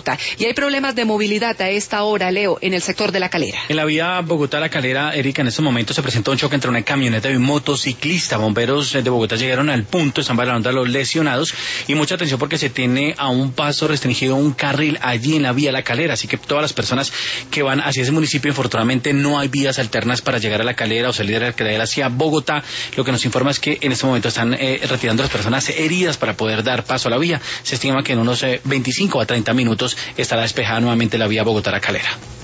Bogotá. Y hay problemas de movilidad a esta hora, Leo, en el sector de La Calera. En la vía Bogotá-La Calera, Erika, en estos momentos se presentó un choque entre una camioneta y un motociclista. Bomberos de Bogotá llegaron al punto, están valorando a los lesionados y mucha atención porque se tiene a un paso restringido un carril allí en la vía La Calera, así que todas las personas que van hacia ese municipio, infortunadamente no hay vías alternas para llegar a La Calera o salir de La Calera hacia Bogotá. Lo que nos informa es que en este momento están retirando a las personas heridas para poder dar paso a la vía. Se estima que en unos 25 a 30 minutos estará despejada nuevamente la vía Bogotá-La Calera.